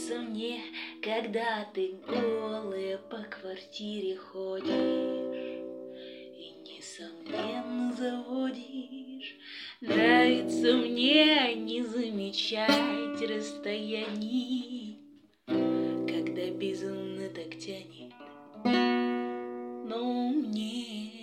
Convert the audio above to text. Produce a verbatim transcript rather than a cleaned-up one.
Нравится мне, когда ты голая по квартире ходишь и несомненно заводишь. Нравится мне не замечать расстояний, когда безумно так тянет, но мне